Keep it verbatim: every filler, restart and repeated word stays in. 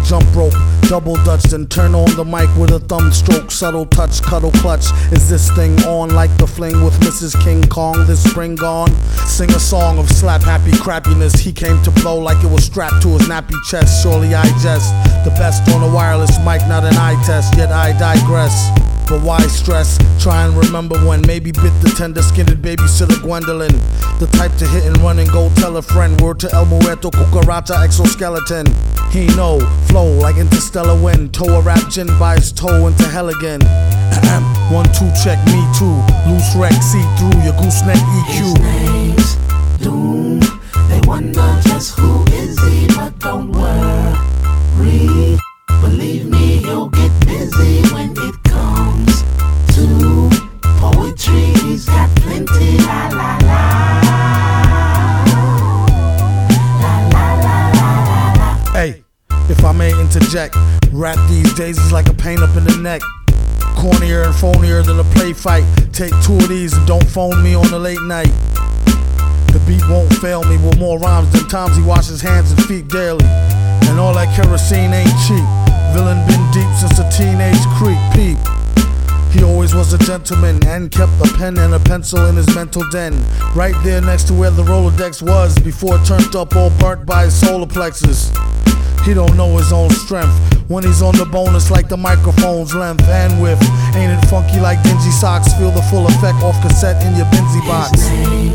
jump rope, double dutch, then turn on the mic with a thumb stroke, subtle touch, cuddle clutch. Is this thing on like the fling with Missus King Kong this spring gone? Sing a song of slap happy crappiness. He came to blow like it was strapped to his nappy chest. Surely I jest, the best on a wireless mic, not an eye test, yet I digress. But why stress? Try and remember when maybe bit the tender-skinned babysitter Gwendolyn. The type to hit and run and go tell a friend. Word to El Muerto, cucaracha, exoskeleton. He know, flow like interstellar wind. Toe a rap gin by his toe into hell again. One, two, check, me too. Loose wreck, see through your gooseneck E Q. His name's Doom. They wonder just who is he, but don't worry. Believe me, he'll get busy when it comes to poetry. He's got plenty, la la la. La la la la la la. Hey, if I may interject, rap these days is like a pain up in the neck. Cornier and phonier than a play fight. Take two of these and don't phone me on the late night. The beat won't fail me with more rhymes than times he washes hands and feet daily. And all that kerosene ain't cheap. Villain been deep since a teenage creep peep. He always was a gentleman and kept a pen and a pencil in his mental den. Right there next to where the Rolodex was before it turned up all burnt by his solar plexus. He don't know his own strength. When he's on the bonus like the microphone's length and width. Ain't it funky like dingy socks? Feel the full effect off cassette in your Benzie box. His name